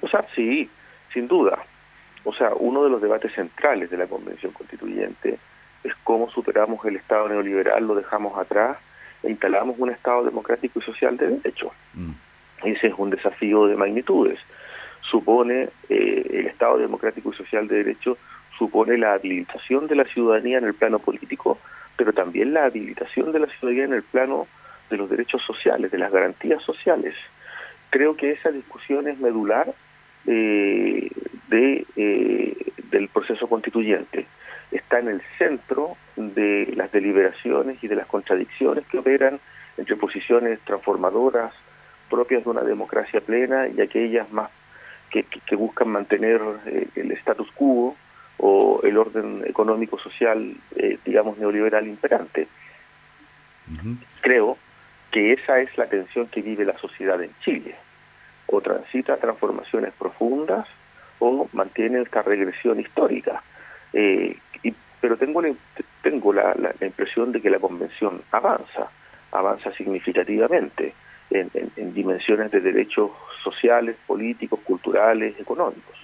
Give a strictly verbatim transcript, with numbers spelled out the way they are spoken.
O sea, sí, sin duda. O sea, uno de los debates centrales de la Convención Constituyente es cómo superamos el Estado neoliberal, lo dejamos atrás e instalamos un Estado democrático y social de derecho. Mm. Ese es un desafío de magnitudes. Supone, eh, el Estado democrático y social de derecho supone la habilitación de la ciudadanía en el plano político, pero también la habilitación de la ciudadanía en el plano de los derechos sociales, de las garantías sociales. Creo que esa discusión es medular eh, de, eh, del proceso constituyente. Está en el centro de las deliberaciones y de las contradicciones que operan entre posiciones transformadoras propias de una democracia plena y aquellas más que, que, que buscan mantener eh, el status quo o el orden económico-social, eh, digamos, neoliberal imperante. Uh-huh. Creo que esa es la tensión que vive la sociedad en Chile. O transita transformaciones profundas o mantiene esta regresión histórica. Eh, y, pero tengo, la, tengo la, la, la impresión de que la convención avanza, avanza significativamente en, en, en dimensiones de derechos sociales, políticos, culturales, económicos.